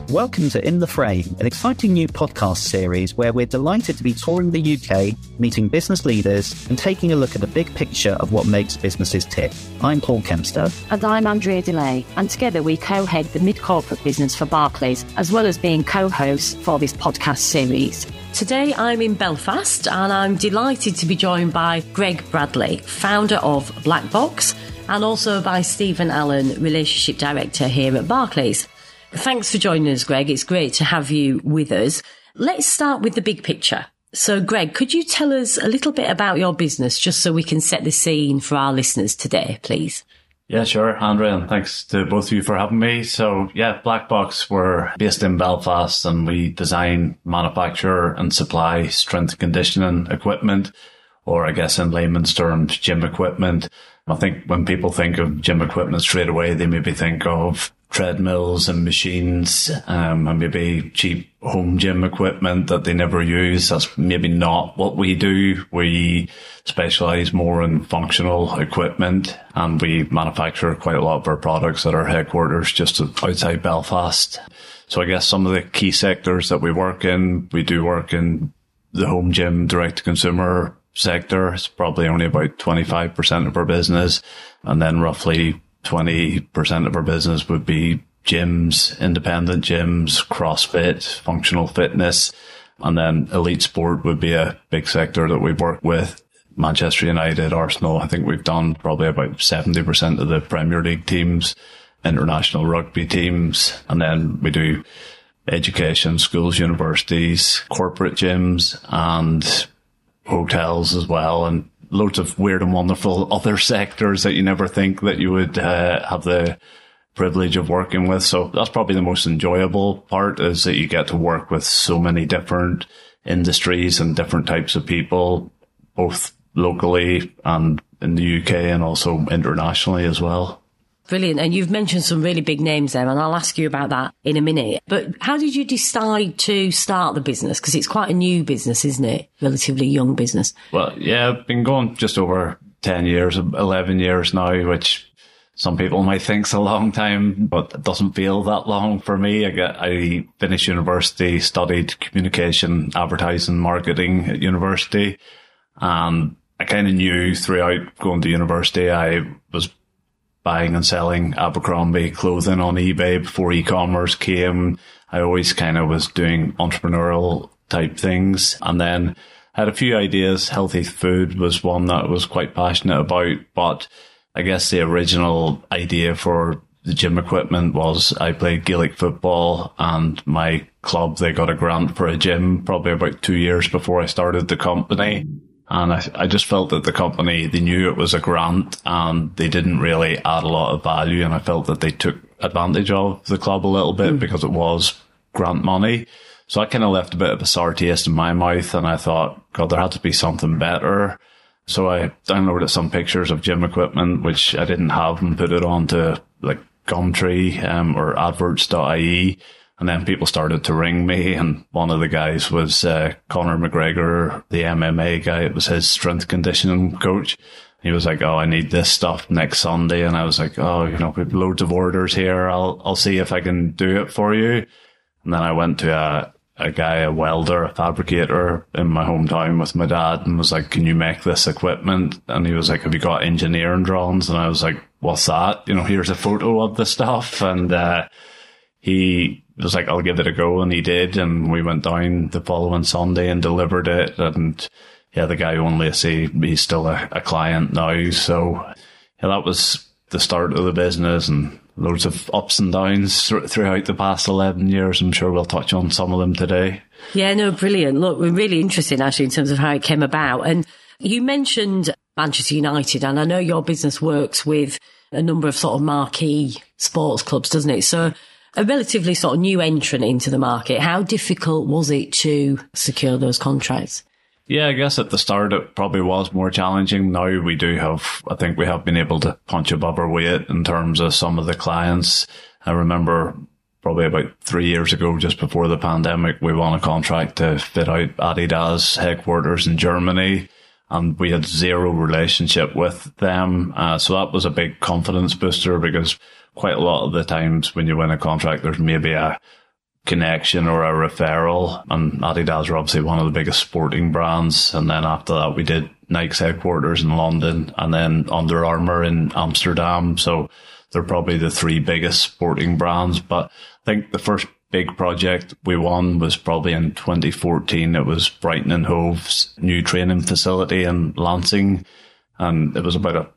Welcome to In the Frame, an exciting new podcast series where we're delighted to be touring the UK, meeting business leaders and taking a look at the big picture of what makes businesses tick. I'm Paul Kempster. And I'm Andrea Delay. And together we co-head the mid-corporate business for Barclays, as well as being co-hosts for this podcast series. Today I'm in Belfast and I'm delighted to be joined by Greg Bradley, founder of Black Box, and also by Stephen Allen, Relationship Director here at Barclays. Thanks for joining us, Greg. It's great to have you with us. Let's start with the big picture. So, Greg, could you tell us a little bit about your business, just so we can set the scene for our listeners today, please? Yeah, sure, Andrea, and thanks to both of you for having me. So, yeah, Black Box, we're based in Belfast and we design, manufacture and supply strength and conditioning equipment, or I guess in layman's terms, gym equipment. I think when people think of gym equipment straight away, they maybe think of treadmills and machines, and maybe cheap home gym equipment that they never use. That's maybe not what we do. We specialize more in functional equipment, and we manufacture quite a lot of our products at our headquarters just outside Belfast. So I guess some of the key sectors that we work in, we do work in the home gym direct to consumer sector. It's probably only about 25% of our business, and then roughly 20% of our business would be gyms, independent gyms, CrossFit, functional fitness, and then elite sport would be a big sector that we work with. Manchester United, Arsenal, I think we've done probably about 70% of the Premier League teams, international rugby teams, and then we do education, schools, universities, corporate gyms, and hotels as well, and loads of weird and wonderful other sectors that you never think that you would have the privilege of working with. So that's probably the most enjoyable part, is that you get to work with so many different industries and different types of people, both locally and in the UK and also internationally as well. Brilliant. And you've mentioned some really big names there, and I'll ask you about that in a minute. But how did you decide to start the business? Because it's quite a new business, isn't it? Relatively young business. Well, yeah, I've been going just over 10 years, 11 years now, which some people might think's a long time, but it doesn't feel that long for me. I finished university, studied communication, advertising, marketing at university. And I kind of knew throughout going to university, I was buying and selling Abercrombie clothing on eBay before e-commerce came. I always kind of was doing entrepreneurial type things. And then I had a few ideas. Healthy food was one that I was quite passionate about. But I guess the original idea for the gym equipment was I played Gaelic football, and my club, they got a grant for a gym probably about 2 years before I started the company. And I just felt that the company, they knew it was a grant and they didn't really add a lot of value. And I felt that they took advantage of the club a little bit because it was grant money. So I kind of left a bit of a sour taste in my mouth, and I thought, God, there had to be something better. So I downloaded some pictures of gym equipment, which I didn't have, and put it onto like Gumtree or adverts.ie. And then people started to ring me, and one of the guys was Conor McGregor, the MMA guy. It was his strength conditioning coach. He was like, "Oh, I need this stuff next Sunday." And I was like, "Oh, we have loads of orders here. I'll see if I can do it for you." And then I went to a guy, a welder, a fabricator in my hometown with my dad, and was like, "Can you make this equipment?" And he was like, "Have you got engineering drawings?" And I was like, "What's that?" Here's a photo of the stuff. And he was like, "I'll give it a go." And he did. And we went down the following Sunday and delivered it. And yeah, the guy who owned Lacey, he's still a client now. So yeah, that was the start of the business, and loads of ups and downs throughout the past 11 years. I'm sure we'll touch on some of them today. Yeah, no, brilliant. Look, we're really interested actually in terms of how it came about. And you mentioned Manchester United, and I know your business works with a number of sort of marquee sports clubs, doesn't it? So a relatively sort of new entrant into the market. How difficult was it to secure those contracts? Yeah, I guess at the start it probably was more challenging. Now I think we have been able to punch above our weight in terms of some of the clients. I remember probably about 3 years ago, just before the pandemic, we won a contract to fit out Adidas headquarters in Germany, and we had zero relationship with them. So that was a big confidence booster, because quite a lot of the times when you win a contract, there's maybe a connection or a referral. And Adidas are obviously one of the biggest sporting brands. And then after that, we did Nike's headquarters in London and then Under Armour in Amsterdam. So they're probably the three biggest sporting brands. But I think the first big project we won was probably in 2014. It was Brighton and Hove's new training facility in Lansing. And it was about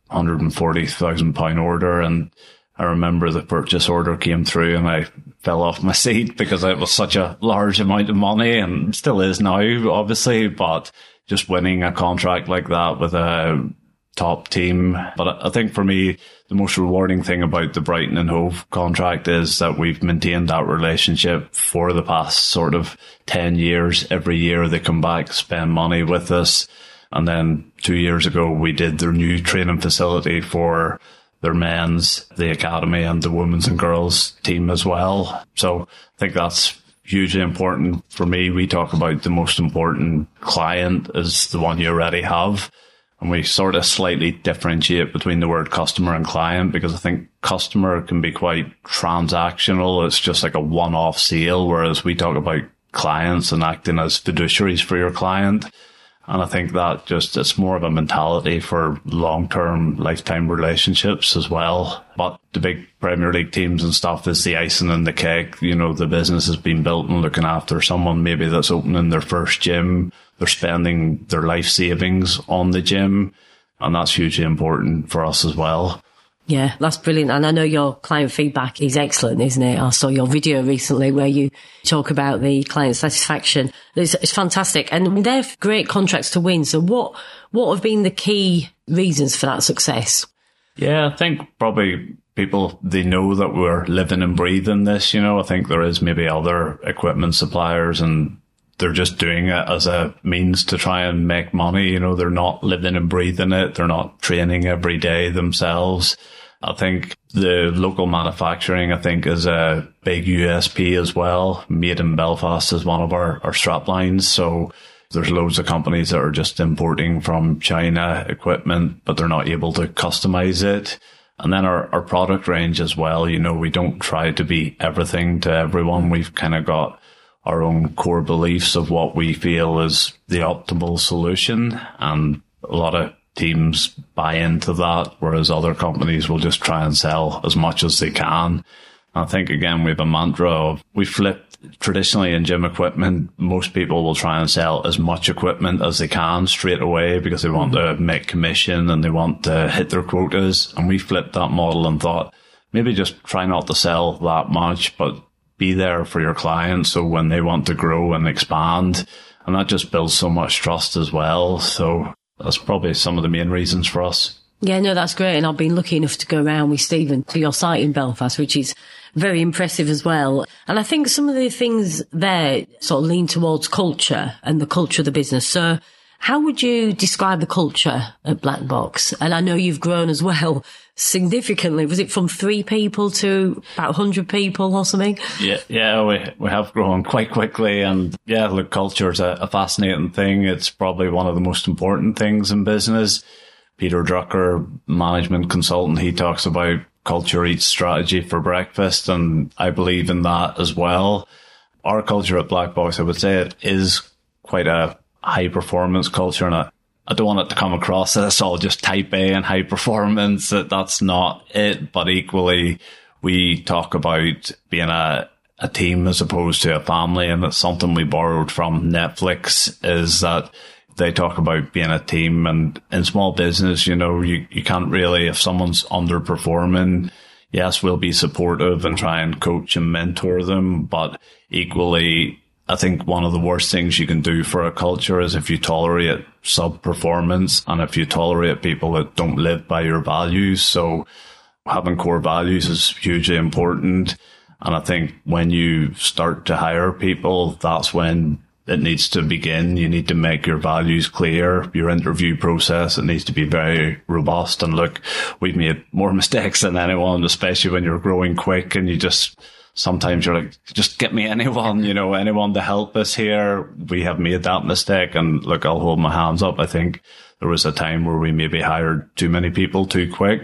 £140,000 order. And I remember the purchase order came through and I fell off my seat because it was such a large amount of money, and still is now, obviously, but just winning a contract like that with a top team. But I think for me, the most rewarding thing about the Brighton and Hove contract is that we've maintained that relationship for the past sort of 10 years. Every year they come back, spend money with us. And then 2 years ago, we did their new training facility for their men's, the academy, and the women's and girls team as well. So I think that's hugely important for me. We talk about the most important client is the one you already have. And we sort of slightly differentiate between the word customer and client, because I think customer can be quite transactional. It's just like a one-off sale, whereas we talk about clients and acting as fiduciaries for your client. And I think that just, it's more of a mentality for long-term lifetime relationships as well. But the big Premier League teams and stuff is the icing and the cake. You know, the business has been built and looking after someone maybe that's opening their first gym. They're spending their life savings on the gym. And that's hugely important for us as well. Yeah, that's brilliant. And I know your client feedback is excellent, isn't it? I saw your video recently where you talk about the client satisfaction. It's fantastic. And they're great contracts to win. So what have been the key reasons for that success? Yeah, I think probably people, they know that we're living and breathing this. You know, I think there is maybe other equipment suppliers and they're just doing it as a means to try and make money. You know, they're not living and breathing it. They're not training every day themselves. I think the local manufacturing, I think, is a big USP as well. Made in Belfast is one of our strap lines. So there's loads of companies that are just importing from China equipment, but they're not able to customize it. And then our product range as well. You know, we don't try to be everything to everyone. We've kind of got our own core beliefs of what we feel is the optimal solution. And a lot of teams buy into that, whereas other companies will just try and sell as much as they can. I think, again, we have a mantra of, we flip traditionally in gym equipment. Most people will try and sell as much equipment as they can straight away because they want to make commission and they want to hit their quotas. And we flipped that model and thought, maybe just try not to sell that much, but be there for your clients. So when they want to grow and expand, and that just builds so much trust as well. So that's probably some of the main reasons for us. Yeah, no, that's great. And I've been lucky enough to go around with Stephen to your site in Belfast, which is very impressive as well. And I think some of the things there sort of lean towards culture and the culture of the business. So how would you describe the culture at Black Box? And I know you've grown as well significantly. Was it from 3 people to about 100 people or something? Yeah, we have grown quite quickly. And yeah, look, culture is a fascinating thing. It's probably one of the most important things in business. Peter Drucker, management consultant, he talks about culture eats strategy for breakfast. And I believe in that as well. Our culture at Black Box, I would say it is quite a high performance culture. And I don't want it to come across that it's all just type A and high performance. That's not it. But equally, we talk about being a team as opposed to a family. And that's something we borrowed from Netflix, is that they talk about being a team. And in small business, you know, you can't really, if someone's underperforming, yes, we'll be supportive and try and coach and mentor them. But equally, I think one of the worst things you can do for a culture is if you tolerate sub-performance and if you tolerate people that don't live by your values. So having core values is hugely important. And I think when you start to hire people, that's when it needs to begin. You need to make your values clear. Your interview process, it needs to be very robust. And look, we've made more mistakes than anyone, especially when you're growing quick and you just... Sometimes you're like, just get me anyone, you know, anyone to help us here. We have made that mistake. And look, I'll hold my hands up. I think there was a time where we maybe hired too many people too quick.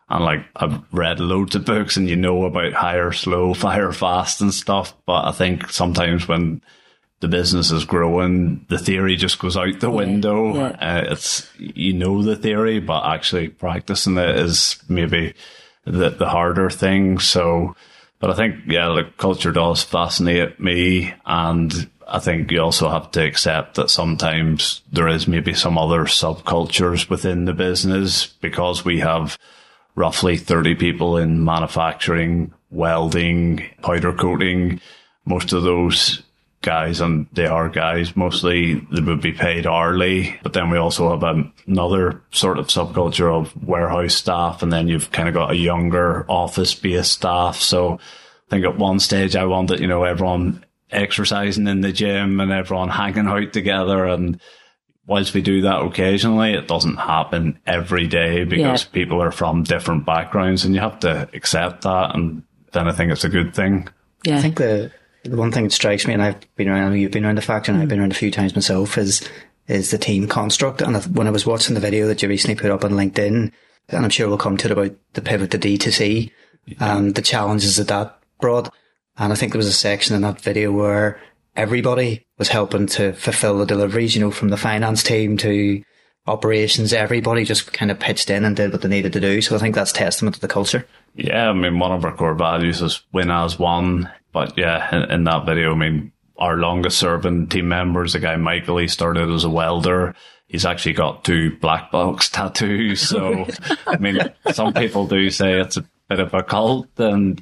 And like, I've read loads of books and about hire slow, fire fast and stuff. But I think sometimes when the business is growing, the theory just goes out the window. Yeah. It's, the theory, but actually practicing it is maybe the harder thing. So, but I think, the culture does fascinate me. And I think you also have to accept that sometimes there is maybe some other subcultures within the business, because we have roughly 30 people in manufacturing, welding, powder coating. Most of those guys, and they are guys mostly, they would be paid hourly. But then we also have another sort of subculture of warehouse staff, and then you've kind of got a younger office-based staff. So I think at one stage I wanted, everyone exercising in the gym and everyone hanging out together. And whilst we do that occasionally, it doesn't happen every day, because people are from different backgrounds, and you have to accept that. And then I think it's a good thing. Yeah. I think the one thing that strikes me, and I've been around, you've been around the factory, and I've been around a few times myself, is the team construct. And when I was watching the video that you recently put up on LinkedIn, and I'm sure we'll come to it, about the pivot to D2C, the challenges that brought. And I think there was a section in that video where everybody was helping to fulfill the deliveries, from the finance team to operations. Everybody just kind of pitched in and did what they needed to do. So I think that's testament to the culture. Yeah, I mean, one of our core values is win as one. But yeah, in that video, I mean, our longest serving team members, the guy Michael, he started as a welder. He's actually got 2 black box tattoos. So, I mean, some people do say it's a bit of a cult, and,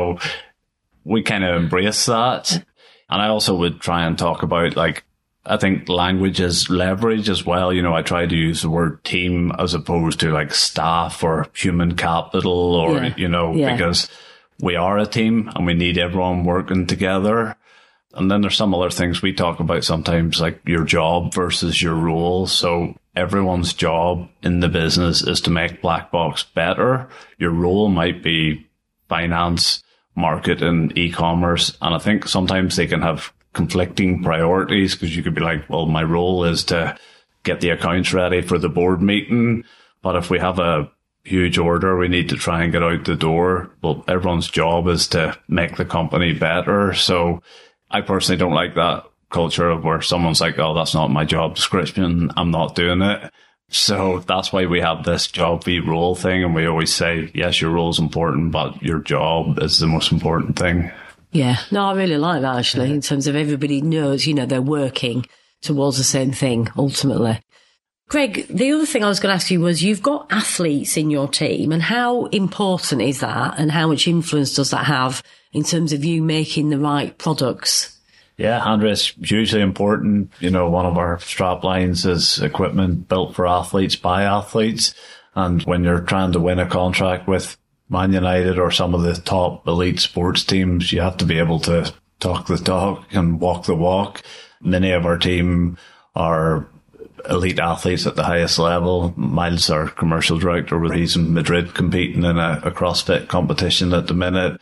we kind of embrace that. And I also would try and talk about, I think language is leverage as well. I try to use the word team as opposed to staff or human capital or, because we are a team and we need everyone working together. And then there's some other things we talk about sometimes, like your job versus your role. So everyone's job in the business is to make Black Box better. Your role might be finance, marketing, e-commerce. And I think sometimes they can have conflicting priorities, because you could be like, well, my role is to get the accounts ready for the board meeting. But if we have a huge order we need to try and get out the door, well, everyone's job is to make the company better. So I personally don't like that culture of where someone's like, oh, that's not my job description, I'm not doing it. So that's why we have this job v role thing. And we always say, yes, your role is important, but your job is the most important thing. Yeah. No, I really like that, actually, in terms of everybody knows, they're working towards the same thing, ultimately. Greg, the other thing I was going to ask you was, you've got athletes in your team, and how important is that, and how much influence does that have in terms of you making the right products? Yeah, Andrea, it's hugely important. One of our strap lines is equipment built for athletes by athletes. And when you're trying to win a contract with Man United or some of the top elite sports teams, you have to be able to talk the talk and walk the walk. Many of our team are elite athletes at the highest level. Miles, our commercial director, he's in Madrid competing in a CrossFit competition at the minute.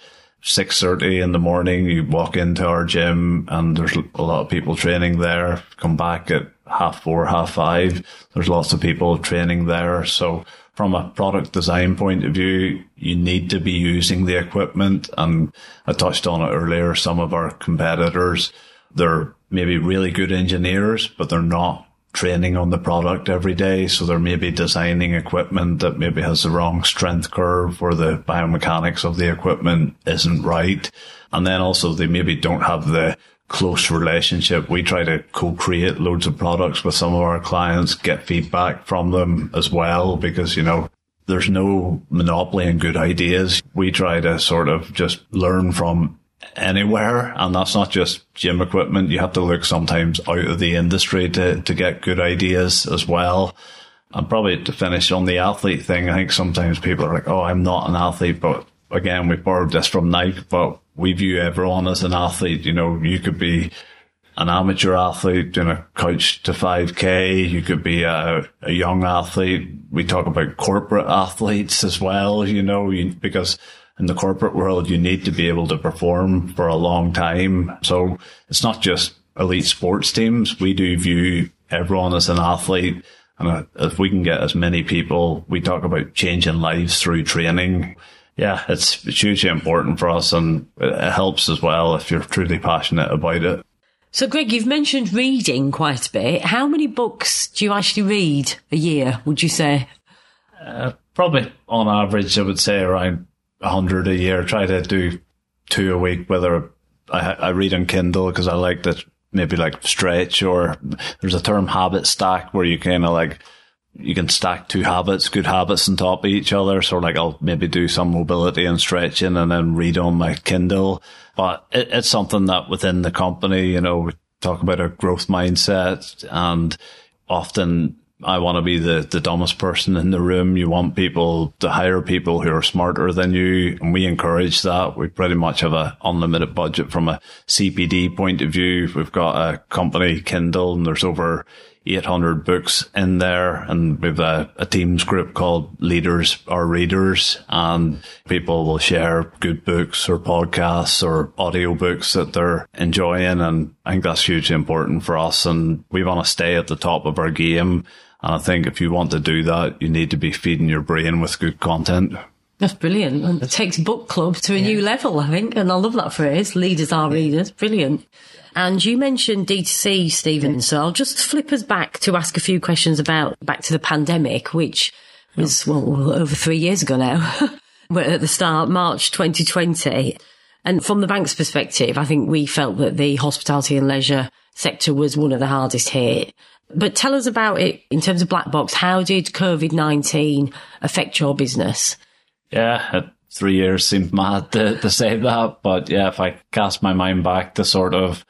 6:30 in the morning, you walk into our gym and there's a lot of people training there. Come back at 4:30, 5:30. There's lots of people training there. So from a product design point of view, you need to be using the equipment. And I touched on it earlier. Some of our competitors, they're maybe really good engineers, but they're not training on the product every day. So they're maybe designing equipment that maybe has the wrong strength curve, or the biomechanics of the equipment isn't right. And then also they maybe don't have the close relationship. We try to co-create loads of products with some of our clients, get feedback from them as well, because, there's no monopoly in good ideas. We try to sort of just learn from anywhere, and that's not just gym equipment. You have to look sometimes out of the industry to get good ideas as well. And probably to finish on the athlete thing, I think sometimes people are like, oh, I'm not an athlete, but again, we borrowed this from Nike, but we view everyone as an athlete. You could be an amateur athlete in a couch to 5K. You could be a young athlete. We talk about corporate athletes as well, because in the corporate world, you need to be able to perform for a long time. So it's not just elite sports teams. We do view everyone as an athlete. And if we can get as many people, we talk about changing lives through training. Yeah, it's hugely important for us, and it helps as well if you're truly passionate about it. So, Greg, you've mentioned reading quite a bit. How many books do you actually read a year, would you say? Probably on average, I would say around 100 a year. Try to do 2 a week, whether I read on Kindle because I like to maybe like stretch, or there's a term habit stack where you kind of like, you can stack 2 habits, good habits on top of each other. So like I'll maybe do some mobility and stretching and then read on my Kindle. But it's something that within the company, we talk about a growth mindset, and often I want to be the dumbest person in the room. You want people to hire people who are smarter than you, and we encourage that. We pretty much have an unlimited budget from a CPD point of view. We've got a company, Kindle, and there's over 800 books in there, and we've a Teams group called Leaders Are Readers, and people will share good books or podcasts or audio books that they're enjoying, and I think that's hugely important for us, and we want to stay at the top of our game. And I think if you want to do that, you need to be feeding your brain with good content. That's brilliant. And it takes book club to a new level, I think. And I love that phrase, leaders are readers. Brilliant. And you mentioned D2C, Stephen. So I'll just flip us back to ask a few questions back to the pandemic, which was, over 3 years ago now. We're at the start, March 2020. And from the bank's perspective, I think we felt that the hospitality and leisure sector was one of the hardest hit. But tell us about it in terms of Black Box. How did COVID-19 affect your business? Yeah, 3 years seemed mad to say that. But yeah, if I cast my mind back to sort of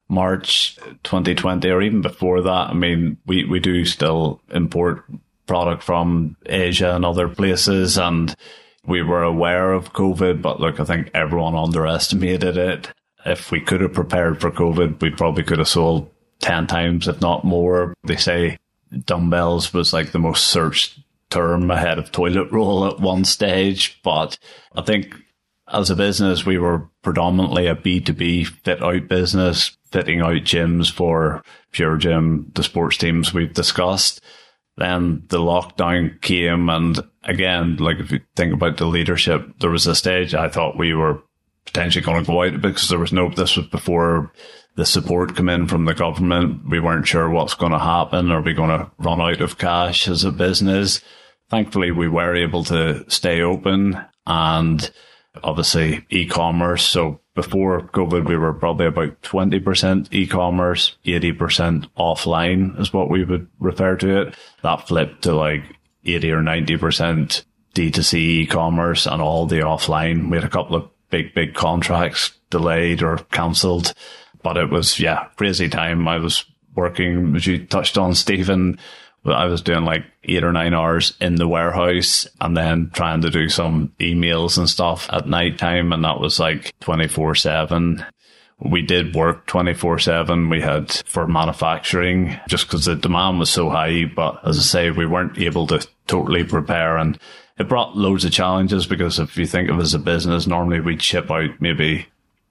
March 2020 or even before that, I mean, we do still import product from Asia and other places, and we were aware of COVID, but look, I think everyone underestimated it. If we could have prepared for COVID, we probably could have sold 10 times, if not more. They say dumbbells was like the most searched term ahead of toilet roll at one stage. But I think as a business, we were predominantly a B2B fit out business, fitting out gyms for Pure Gym, the sports teams we've discussed. Then the lockdown came, and again, like if you think about the leadership, there was a stage I thought we were potentially going to go out because this was before the support come in from the government. We weren't sure what's going to happen. Are we going to run out of cash as a business? Thankfully, we were able to stay open, and obviously e-commerce. So before COVID, we were probably about 20% e-commerce, 80% offline is what we would refer to it. That flipped to like 80 or 90% D2C e-commerce and all the offline. We had a couple of big contracts delayed or cancelled. But it was, crazy time. I was working, as you touched on, Stephen, I was doing like 8 or 9 hours in the warehouse and then trying to do some emails and stuff at night time. And that was like 24/7. We did work 24/7. We had for manufacturing just because the demand was so high. But as I say, we weren't able to totally prepare, and it brought loads of challenges because if you think of it as a business, normally we'd ship out maybe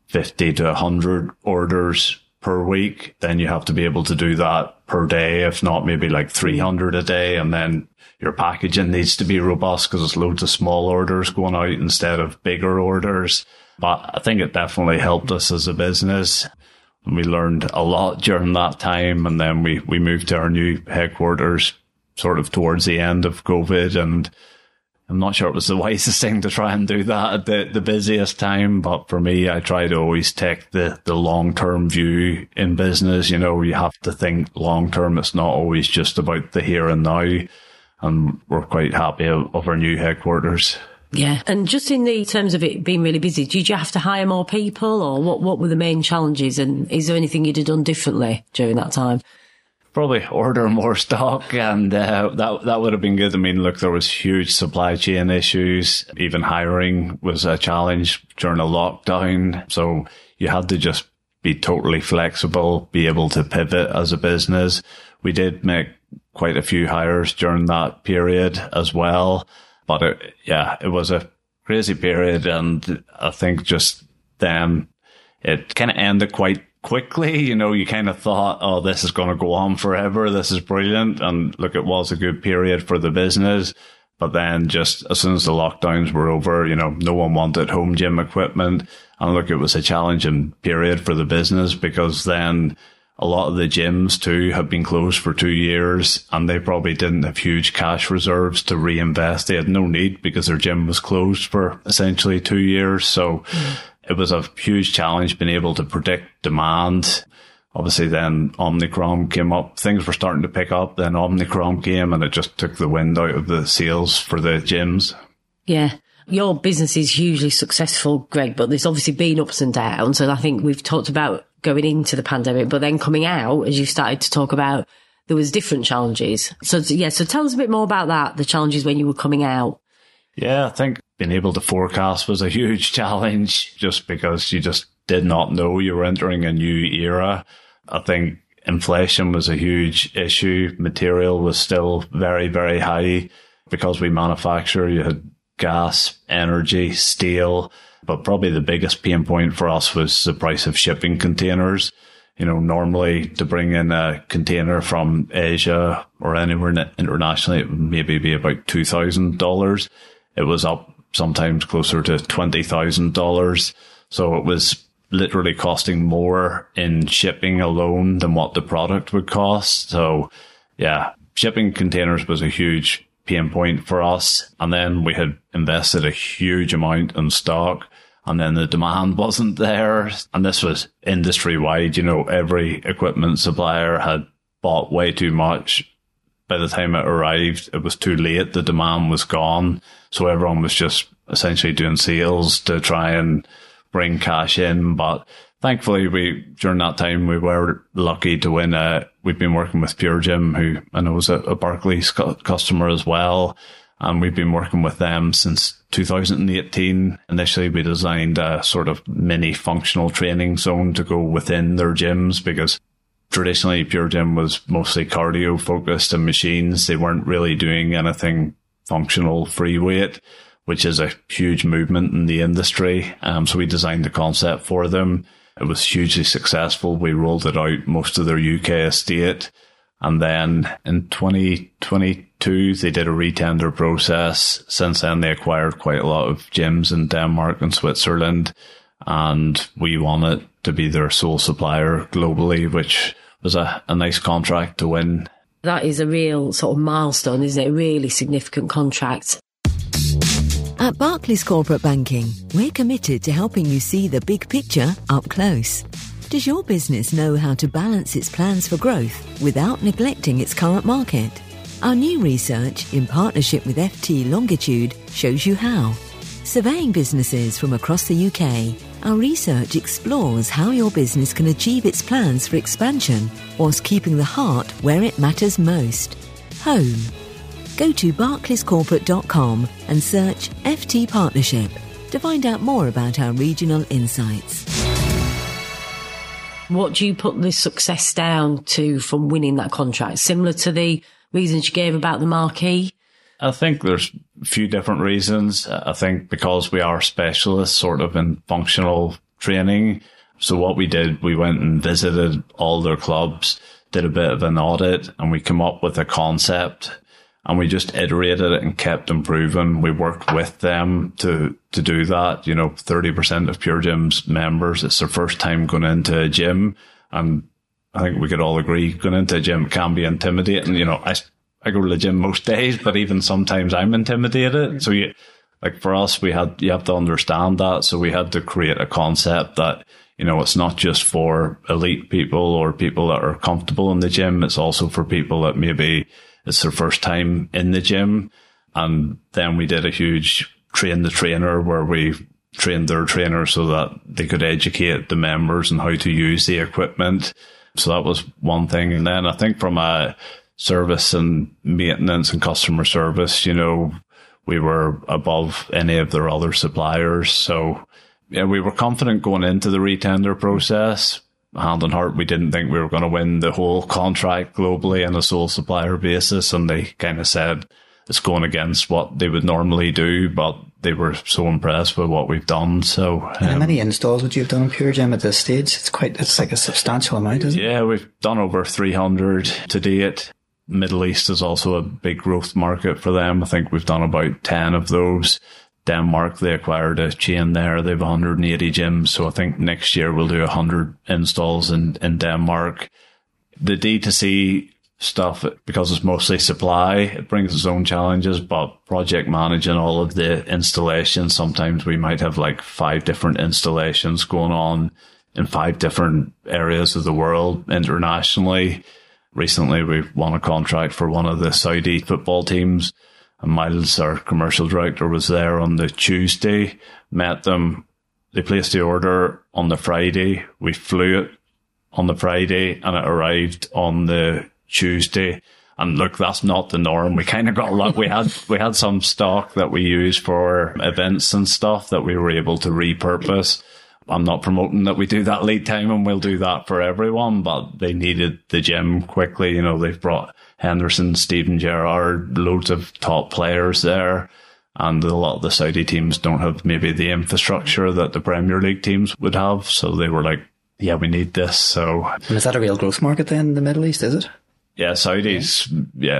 50 to 100 orders per week. Then you have to be able to do that per day, if not maybe like 300 a day. And then your packaging needs to be robust because there's loads of small orders going out instead of bigger orders. But I think it definitely helped us as a business. And we learned a lot during that time. And then we moved to our new headquarters sort of towards the end of COVID, and I'm not sure it was the wisest thing to try and do that at the busiest time, but for me, I try to always take the long-term view in business. You have to think long-term. It's not always just about the here and now, and we're quite happy of our new headquarters. Yeah, and just in the terms of it being really busy, did you have to hire more people, or what were the main challenges, and is there anything you'd have done differently during that time? Probably order more stock, and that would have been good. I mean, look, there was huge supply chain issues. Even hiring was a challenge during a lockdown. So you had to just be totally flexible, be able to pivot as a business. We did make quite a few hires during that period as well. But it was a crazy period. And I think just then it kind of ended quite quickly. You kind of thought, oh, this is going to go on forever. This is brilliant. And look, it was a good period for the business. But then just as soon as the lockdowns were over, no one wanted home gym equipment. And look, it was a challenging period for the business because then a lot of the gyms too have been closed for 2 years and they probably didn't have huge cash reserves to reinvest. They had no need because their gym was closed for essentially 2 years. So it was a huge challenge being able to predict demand. Obviously, then Omicron came up. Things were starting to pick up. Then Omicron came and it just took the wind out of the sails for the gyms. Yeah. Your business is hugely successful, Greg, but there's obviously been ups and downs. And I think we've talked about going into the pandemic, but then coming out, as you started to talk about, there was different challenges. So tell us a bit more about that, the challenges when you were coming out. Yeah, I think being able to forecast was a huge challenge just because you just did not know you were entering a new era. I think inflation was a huge issue. Material was still very, very high because we manufacture. You had gas, energy, steel. But probably the biggest pain point for us was the price of shipping containers. Normally to bring in a container from Asia or anywhere internationally, it would maybe be about $2,000. It was up sometimes closer to $20,000. So it was literally costing more in shipping alone than what the product would cost. So yeah, shipping containers was a huge pain point for us. And then we had invested a huge amount in stock and then the demand wasn't there. And this was industry wide. Every equipment supplier had bought way too much. By the time it arrived, it was too late. The demand was gone. So everyone was just essentially doing sales to try and bring cash in. But thankfully, during that time, we were lucky to win we've been working with Pure Gym, who I know was a Barclays customer as well. And we've been working with them since 2018. Initially, we designed a sort of mini functional training zone to go within their gyms because traditionally Pure Gym was mostly cardio focused and machines. They weren't really doing anything functional free weight, which is a huge movement in the industry. So we designed the concept for them. It was hugely successful. We rolled it out most of their UK estate. And then in 2022, they did a retender process. Since then, they acquired quite a lot of gyms in Denmark and Switzerland. And we won it to be their sole supplier globally, which was a nice contract to win. That is a real sort of milestone, isn't it? A really significant contract. At Barclays Corporate Banking, we're committed to helping you see the big picture up close. Does your business know how to balance its plans for growth without neglecting its current market? Our new research, in partnership with FT Longitude, shows you how. Surveying businesses from across the UK, our research explores how your business can achieve its plans for expansion whilst keeping the heart where it matters most, home. Go to barclayscorporate.com and search FT Partnership to find out more about our regional insights. What do you put the success down to from winning that contract? Similar to the reasons you gave about the marquee? I think there's a few different reasons. I think because we are specialists sort of in functional training. So what we did, we went and visited all their clubs, did a bit of an audit, and we came up with a concept. And we just iterated it and kept improving. We worked with them to do that. 30% of Pure Gym's members, it's their first time going into a gym. And I think we could all agree going into a gym can be intimidating. I go to the gym most days, but even sometimes I'm intimidated. So for us, you have to understand that. So we had to create a concept that, it's not just for elite people or people that are comfortable in the gym. It's also for people that maybe it's their first time in the gym. And then we did a huge train the trainer where we trained their trainer so that they could educate the members on how to use the equipment. So that was one thing. And then I think from a service and maintenance and customer service, we were above any of their other suppliers. So yeah, we were confident going into the retender process. Hand on heart, we didn't think we were going to win the whole contract globally on a sole supplier basis. And they kind of said it's going against what they would normally do. But they were so impressed with what we've done. So, how many installs would you have done in Pure Gym at this stage? It's like a substantial amount, isn't it? Yeah, we've done over 300 to date. Middle East is also a big growth market for them. I think we've done about 10 of those. Denmark, they acquired a chain there. They have 180 gyms. So I think next year we'll do 100 installs in Denmark. The D2C stuff, because it's mostly supply, it brings its own challenges, but project managing all of the installations, sometimes we might have like 5 different installations going on in 5 different areas of the world internationally. Recently, we won a contract for one of the Saudi football teams. And Miles, our commercial director, was there on the Tuesday, met them. They placed the order on the Friday. We flew it on the Friday and it arrived on the Tuesday. And look, that's not the norm. We kind of got luck. We had some stock that we used for events and stuff that we were able to repurpose. I'm not promoting that we do that lead time and we'll do that for everyone, but they needed the gym quickly. You know, they've brought Henderson, Steven Gerrard, loads of top players there. And a lot of the Saudi teams don't have maybe the infrastructure that the Premier League teams would have. So they were like, yeah, we need this. So. And is that a real growth market then in the Middle East, is it? Yeah, Saudi's,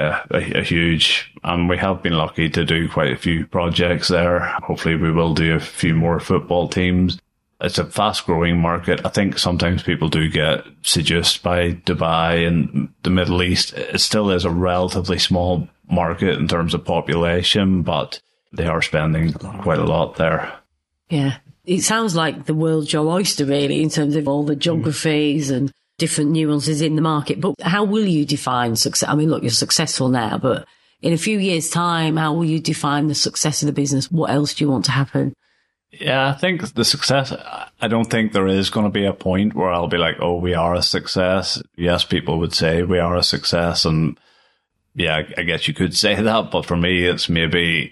a huge, and we have been lucky to do quite a few projects there. Hopefully we will do a few more football teams. It's a fast growing market. I think sometimes people do get seduced by Dubai and the Middle East. It still is a relatively small market in terms of population, but they are spending quite a lot there. Yeah. It sounds like the world's your oyster, really, in terms of all the geographies and different nuances in the market. But how will you define success? I mean, look, you're successful now, but in a few years' time, how will you define the success of the business? What else do you want to happen? Yeah, I think the success, I don't think there is going to be a point where I'll be like, oh, we are a success. Yes, people would say we are a success. And yeah, I guess you could say that. But for me, it's maybe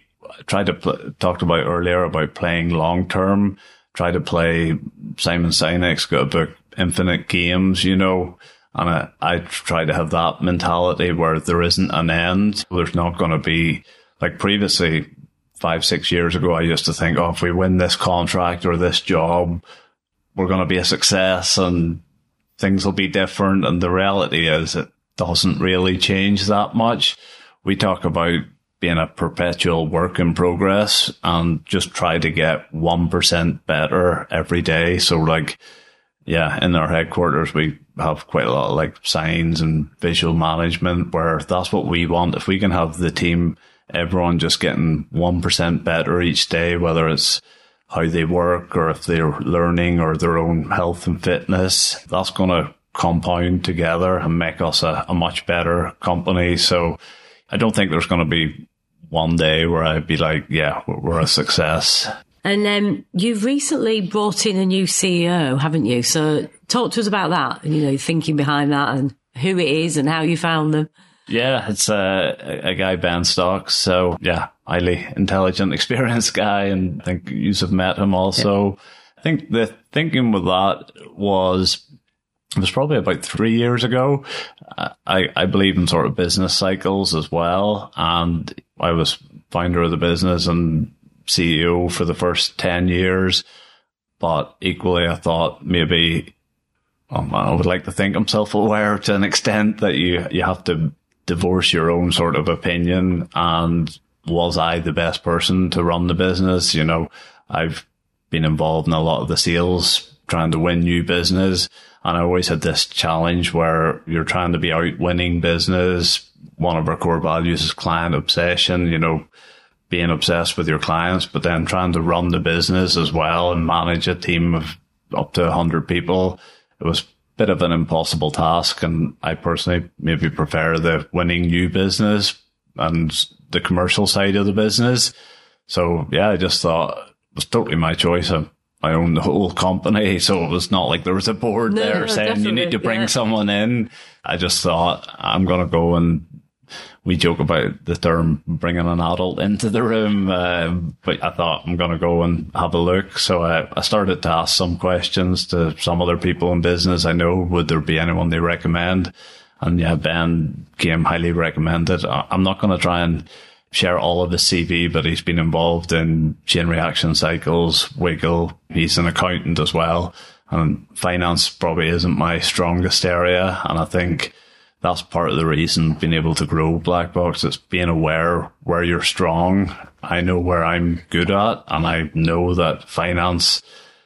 talked about earlier about playing long term, try to play. Simon Sinek's got a book, Infinite Games, you know, and I try to have that mentality where there isn't an end. There's not going to be, like previously, 5-6 years ago, I used to think, oh, if we win this contract or this job, we're going to be a success and things will be different. And the reality is it doesn't really change that much. We talk about being a perpetual work in progress and just try to get 1% better every day. So like, yeah, in our headquarters, we have quite a lot of like signs and visual management where that's what we want. If we can have the team, everyone just getting 1% better each day, whether it's how they work or if they're learning or their own health and fitness, that's going to compound together and make us a much better company. So I don't think there's going to be one day where I'd be like, yeah, we're a success. And you've recently brought in a new CEO, haven't you? So talk to us about that, you know, thinking behind that and who it is and how you found them. Yeah, it's a guy, Ben Stocks. So yeah, highly intelligent, experienced guy. And I think you have met him also. Yeah. I think the thinking with that was, it was probably about 3 years ago. I believe in sort of business cycles as well. And I was founder of the business and CEO for the first 10 years. But equally, I thought maybe I would like to think I'm self-aware to an extent that you have to divorce your own sort of opinion. And was I the best person to run the business? You know, I've been involved in a lot of the sales, trying to win new business. And I always had this challenge where you're trying to be out winning business. One of our core values is client obsession, you know, being obsessed with your clients, but then trying to run the business as well and manage a team of up to 100 people. It was bit of an impossible task, and I personally maybe prefer the winning new business and the commercial side of the business. So yeah, I just thought it was totally my choice. I own the whole company, so it was not like there was a board there saying you need to bring someone in. I just thought I'm going to go, and we joke about the term bringing an adult into the room, but I thought I'm going to go and have a look. So I started to ask some questions to some other people in business I know. Would there be anyone they recommend? And yeah, Ben came highly recommended. I'm not going to try and share all of his CV, but he's been involved in Chain Reaction Cycles, Wiggle. He's an accountant as well. And finance probably isn't my strongest area. And I think that's part of the reason being able to grow Black Box. It's being aware where you're strong. I know where I'm good at, and I know that finance,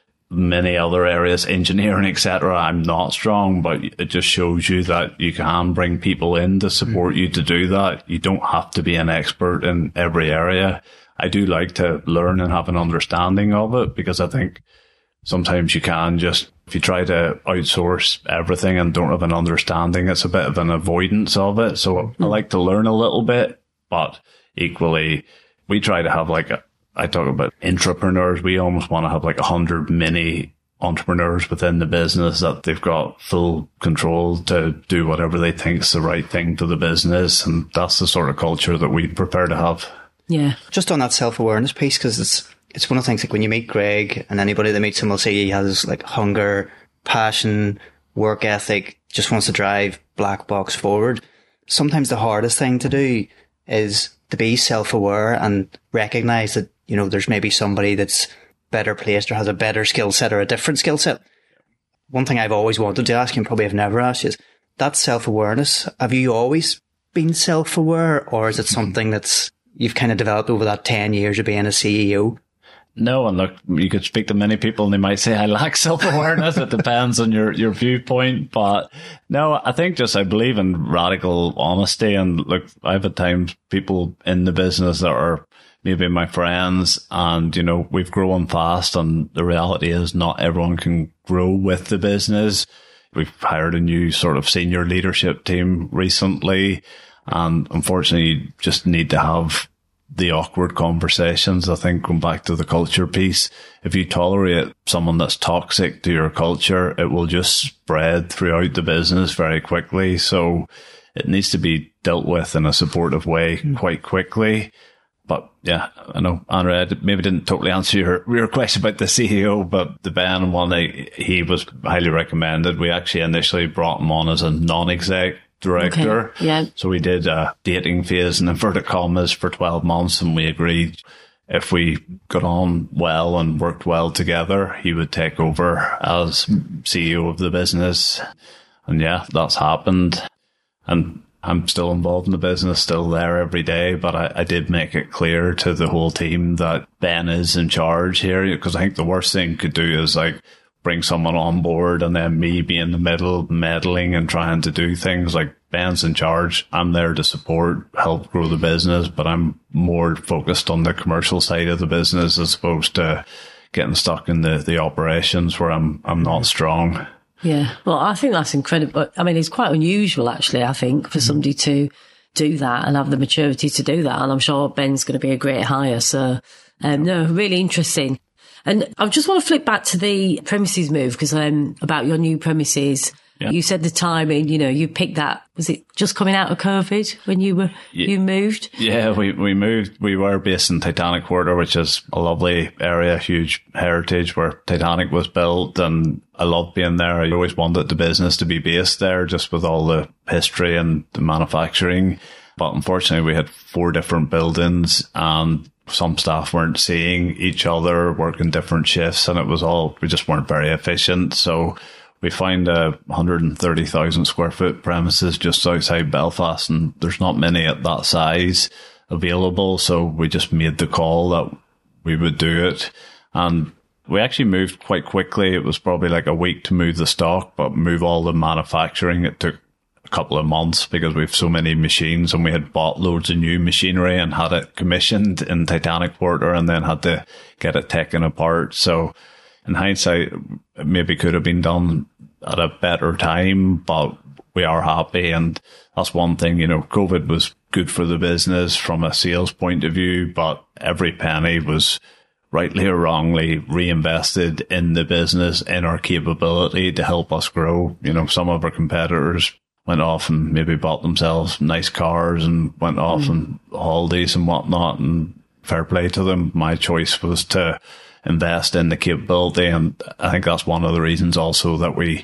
many other areas, engineering, etc., I'm not strong, but it just shows you that you can bring people in to support you to do that. You don't have to be an expert in every area. I do like to learn and have an understanding of it, because I think sometimes you can just, if you try to outsource everything and don't have an understanding, it's a bit of an avoidance of it. So I like to learn a little bit, but equally, we try to have I talk about entrepreneurs. We almost want to have 100 mini entrepreneurs within the business that they've got full control to do whatever they think is the right thing for the business. And that's the sort of culture that we prefer to have. Yeah. Just on that self-awareness piece, because it's one of the things, when you meet Greg, and anybody that meets him will say he has hunger, passion, work ethic, just wants to drive Black Box forward. Sometimes the hardest thing to do is to be self-aware and recognize that, there's maybe somebody that's better placed or has a better skill set or a different skill set. One thing I've always wanted to ask you, and probably have never asked you, is that self-awareness. Have you always been self-aware, or is it something that's you've kind of developed over that 10 years of being a CEO? No, and look, you could speak to many people and they might say I lack self-awareness. It depends on your viewpoint. But no, I think I believe in radical honesty. And look, I've at times people in the business that are maybe my friends, and, we've grown fast, and the reality is not everyone can grow with the business. We've hired a new sort of senior leadership team recently, and unfortunately you just need to have the awkward conversations. I think going back to the culture piece, if you tolerate someone that's toxic to your culture, it will just spread throughout the business very quickly. So it needs to be dealt with in a supportive way quite quickly. But yeah, I know, Andrea, I maybe didn't totally answer your question about the CEO, but the Ben one, he was highly recommended. We actually initially brought him on as a non-exec director. Okay. Yeah. So we did a dating phase in inverted commas for 12 months, and we agreed if we got on well and worked well together, he would take over as CEO of the business. And yeah, that's happened. And I'm still involved in the business, still there every day, but I did make it clear to the whole team that Ben is in charge here, because I think the worst thing could do is bring someone on board and then me be in the middle meddling and trying to do things. Ben's in charge. I'm there to support, help grow the business, but I'm more focused on the commercial side of the business as opposed to getting stuck in the operations where I'm not strong. Yeah. Well, I think that's incredible. I mean, it's quite unusual, actually, I think, for somebody to do that and have the maturity to do that. And I'm sure Ben's going to be a great hire. So, no, really interesting. And I just want to flip back to the premises move, because about your new premises. Yeah. You said the timing, you picked that. Was it just coming out of COVID when you moved? Yeah, we moved. We were based in Titanic Quarter, which is a lovely area, huge heritage where Titanic was built. And I loved being there. I always wanted the business to be based there, just with all the history and the manufacturing. But unfortunately, we had 4 different buildings, and some staff weren't seeing each other, working different shifts, and we just weren't very efficient. So we found a 130,000 square foot premises just outside Belfast, and there's not many at that size available. So we just made the call that we would do it. And we actually moved quite quickly. It was probably a week to move the stock, but move all the manufacturing, it took a couple of months because we have so many machines, and we had bought loads of new machinery and had it commissioned in Titanic Quarter and then had to get it taken apart. So in hindsight, it maybe could have been done at a better time, but we are happy. And that's one thing, COVID was good for the business from a sales point of view, but every penny was rightly or wrongly reinvested in the business, in our capability to help us grow. Some of our competitors went off and maybe bought themselves nice cars and went off on holidays and whatnot, and fair play to them. My choice was to invest in the capability, and I think that's one of the reasons also that we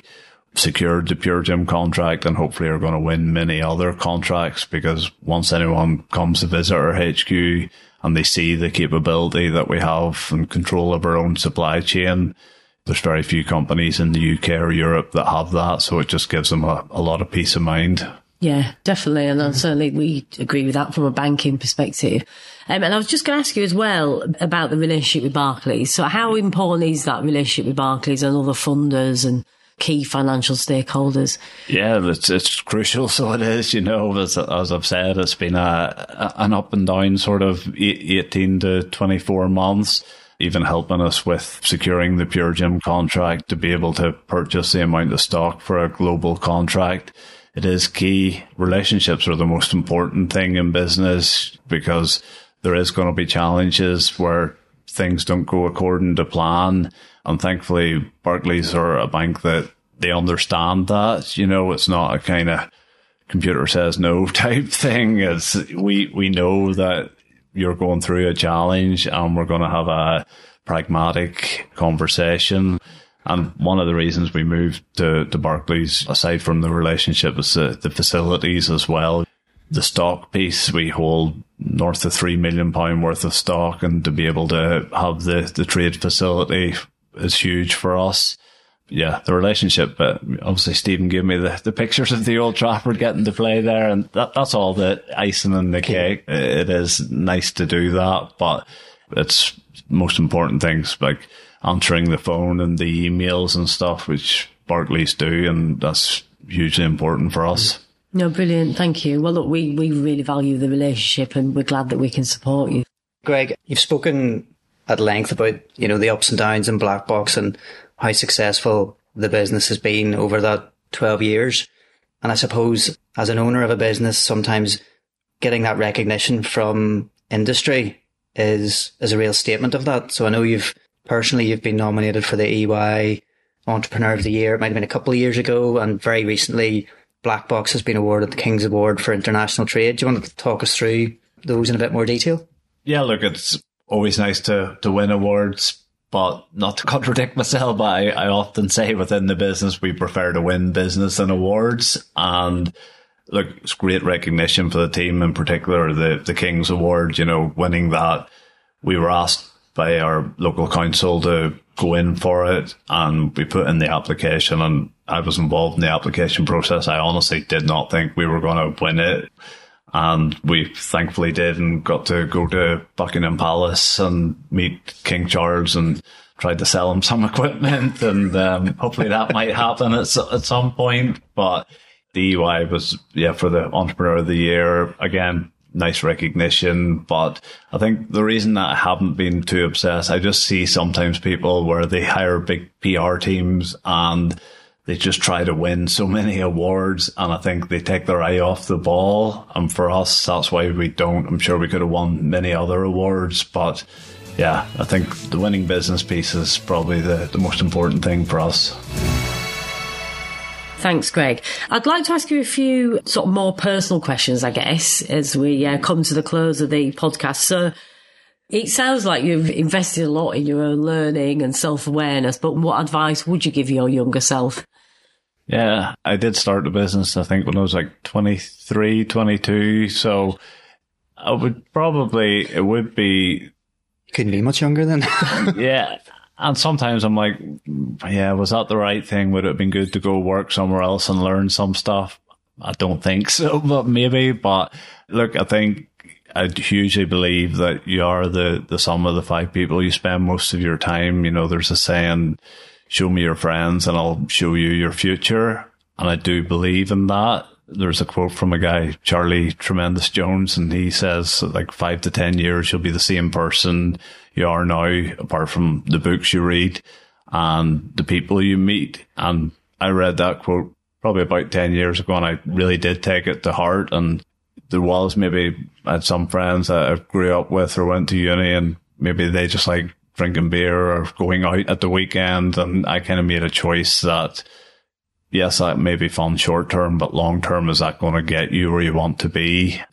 secured the Pure Gym contract and hopefully are going to win many other contracts, because once anyone comes to visit our HQ and they see the capability that we have and control of our own supply chain, there's very few companies in the UK or Europe that have that. So it just gives them a lot of peace of mind. Yeah, definitely. And certainly we agree with that from a banking perspective. And I was just going to ask you as well about the relationship with Barclays. So how important is that relationship with Barclays and other funders and key financial stakeholders? Yeah, it's crucial. So it is, as I've said, it's been an up and down sort of 18 to 24 months, even helping us with securing the Pure Gym contract to be able to purchase the amount of stock for a global contract. It is key. Relationships are the most important thing in business, because there is going to be challenges where things don't go according to plan. And thankfully, Barclays are a bank that they understand that. It's not a kind of computer says no type thing. It's we know that you're going through a challenge and we're going to have a pragmatic conversation. And one of the reasons we moved to Barclays, aside from the relationship, is the facilities as well. The stock piece, we hold north of £3 million worth of stock, and to be able to have the trade facility is huge for us. Yeah, the relationship, but obviously Stephen gave me the pictures of the Old Trafford getting to play there, and that's all the icing on the cake. It is nice to do that, but it's most important things like answering the phone and the emails and stuff, which Barclays do, and that's hugely important for us. No, brilliant. Thank you. Well, look, we really value the relationship and we're glad that we can support you. Greg, you've spoken at length about, the ups and downs in Black Box and how successful the business has been over that 12 years. And I suppose as an owner of a business, sometimes getting that recognition from industry is a real statement of that. So I know you've been nominated for the EY Entrepreneur of the Year. It might have been a couple of years ago, and very recently Black Box has been awarded the King's Award for International Trade. Do you want to talk us through those in a bit more detail? Yeah, look, it's always nice to win awards, but not to contradict myself, but I often say within the business we prefer to win business than awards. And look, it's great recognition for the team, in particular the King's Award, winning that. We were asked by our local council to go in for it, and we put in the application, and I was involved in the application process. I honestly did not think we were going to win it, and we thankfully did, and got to go to Buckingham Palace and meet King Charles and tried to sell him some equipment, and hopefully that might happen at some point. But the EY was, for the Entrepreneur of the Year, again, nice recognition. But I think the reason that I haven't been too obsessed, I just see sometimes people where they hire big PR teams and they just try to win so many awards, and I think they take their eye off the ball. And for us, that's why we don't. I'm sure we could have won many other awards, but yeah, I think the winning business piece is probably the most important thing for us. Thanks, Greg. I'd like to ask you a few sort of more personal questions, I guess, as we come to the close of the podcast. So it sounds like you've invested a lot in your own learning and self-awareness, but what advice would you give your younger self? Yeah, I did start the business, I think, when I was like 23, 22. So it would be... Couldn't be much younger then. Yeah. And sometimes I'm like, yeah, was that the right thing? Would it have been good to go work somewhere else and learn some stuff? I don't think so, but maybe. But look, I think I hugely believe that you are the sum of the 5 people you spend most of your time. There's a saying, show me your friends and I'll show you your future. And I do believe in that. There's a quote from a guy, Charlie Tremendous Jones, and he says, like, 5 to 10 years, you'll be the same person you are now, apart from the books you read and the people you meet. And I read that quote probably about 10 years ago, and I really did take it to heart. And there was I had some friends that I grew up with or went to uni, and maybe they just like drinking beer or going out at the weekend. And I kind of made a choice that, yes, that may be fun short term, but long term, is that going to get you where you want to be?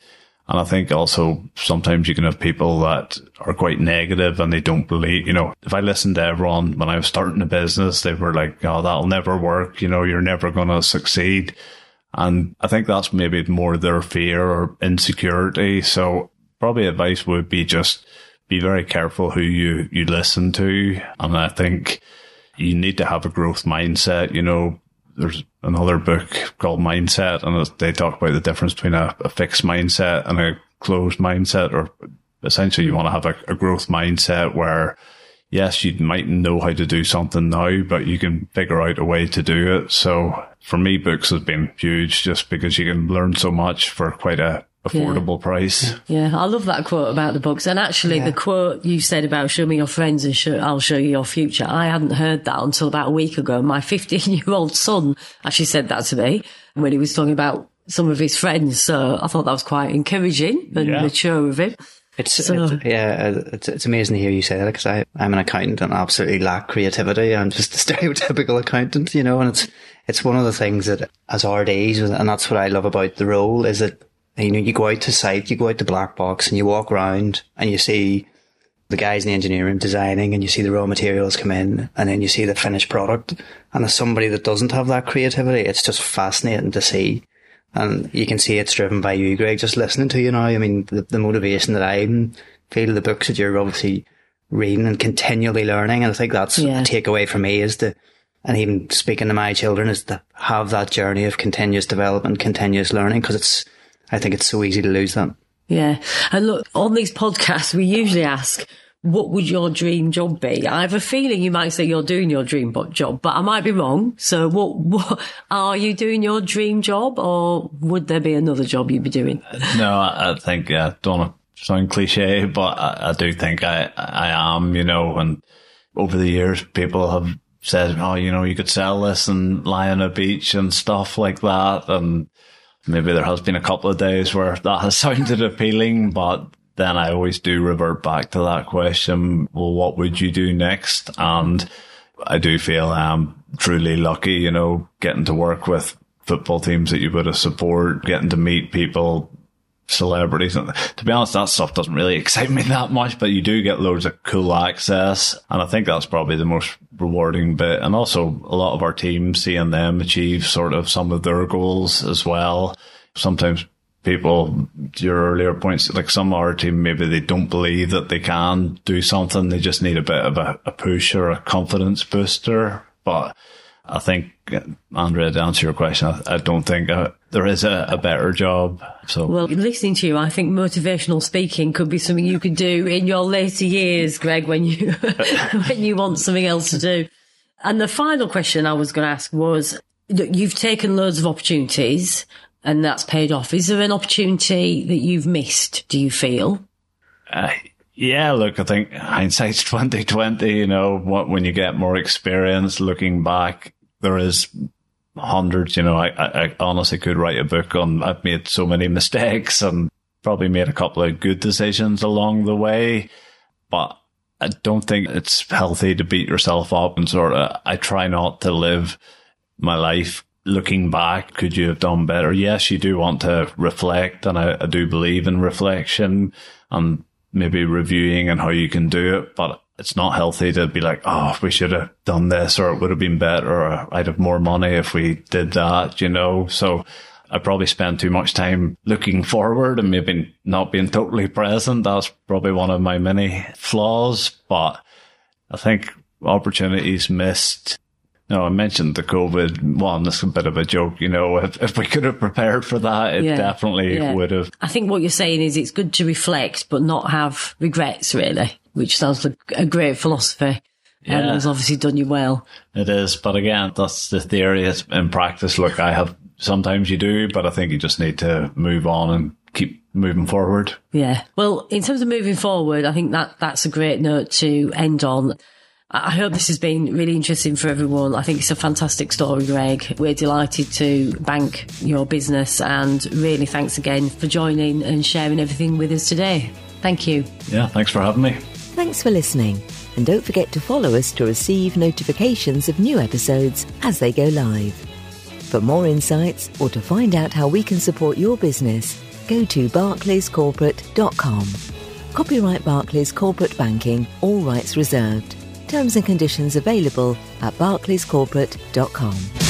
And I think also sometimes you can have people that are quite negative and they don't believe, if I listened to everyone when I was starting a business, they were like, oh, that'll never work. You're never going to succeed. And I think that's maybe more their fear or insecurity. So probably advice would be just be very careful who you listen to. And I think you need to have a growth mindset. There's another book called Mindset, and they talk about the difference between a fixed mindset and a closed mindset, or essentially you want to have a growth mindset where, yes, you might know how to do something now, but you can figure out a way to do it. So for me, books has been huge just because you can learn so much for quite a affordable price. Yeah, I love that quote about the books. And actually, the quote you said about show me your friends and I'll show you your future, I hadn't heard that until about a week ago. My 15-year-old son actually said that to me when he was talking about some of his friends. So I thought that was quite encouraging and mature of him. It's amazing to hear you say that, because I'm an accountant and absolutely lack creativity. I'm just a stereotypical accountant, and it's one of the things that as RDs, and that's what I love about the role, is that you go out to site, you go out to Black Box and you walk around and you see the guys in the engineering room designing, and you see the raw materials come in, and then you see the finished product. And as somebody that doesn't have that creativity, it's just fascinating to see. And you can see it's driven by you, Greg, just listening to you now. I mean, the motivation that I feel, the books that you're obviously reading and continually learning. And I think that's a takeaway for me, and even speaking to my children, is to have that journey of continuous development, continuous learning, because I think it's so easy to lose that. Yeah. And look, on these podcasts, we usually ask, what would your dream job be? I have a feeling you might say you're doing your dream job, but I might be wrong. So what are you doing your dream job, or would there be another job you'd be doing? No, I think, don't want to sound cliche, but I do think I am, and over the years, people have said, oh, you could sell this and lie on a beach and stuff like that. And maybe there has been a couple of days where that has sounded appealing, but then I always do revert back to that question, well, what would you do next? And I do feel I'm truly lucky, getting to work with football teams that you would have support, getting to meet people, celebrities. And to be honest, that stuff doesn't really excite me that much, but you do get loads of cool access. And I think that's probably the most rewarding bit. And also a lot of our teams, seeing them achieve sort of some of their goals as well. Sometimes people, to your earlier points, like some of our team, maybe they don't believe that they can do something. They just need a bit of a push or a confidence booster. But I think, Andrea, to answer your question, I don't think there is a better job. So, well, listening to you, I think motivational speaking could be something you could do in your later years, Greg, when you when you want something else to do. And the final question I was going to ask was, look, you've taken loads of opportunities and that's paid off. Is there an opportunity that you've missed, do you feel? Yeah, look, I think hindsight's 20/20, when you get more experience looking back, there is hundreds, I honestly could write a book on, I've made so many mistakes and probably made a couple of good decisions along the way, but I don't think it's healthy to beat yourself up and I try not to live my life looking back. Could you have done better? Yes, you do want to reflect, and I do believe in reflection and maybe reviewing and how you can do it, but it's not healthy to be like, oh, we should have done this, or it would have been better, or I'd have more money if we did that, So I probably spend too much time looking forward and maybe not being totally present. That's probably one of my many flaws, but I think opportunities missed. I mentioned the COVID one. That's a bit of a joke, if we could have prepared for that, it definitely would have. I think what you're saying is it's good to reflect, but not have regrets, really, which sounds like a great philosophy. Yeah. And has obviously done you well. It is. But again, that's the theory. In practice, look, sometimes you do, but I think you just need to move on and keep moving forward. Yeah. Well, in terms of moving forward, I think that's a great note to end on. I hope this has been really interesting for everyone. I think it's a fantastic story, Greg. We're delighted to bank your business, and really thanks again for joining and sharing everything with us today. Thank you. Yeah, thanks for having me. Thanks for listening. And don't forget to follow us to receive notifications of new episodes as they go live. For more insights or to find out how we can support your business, go to barclayscorporate.com. Copyright Barclays Corporate Banking, all rights reserved. Terms and conditions available at barclayscorporate.com.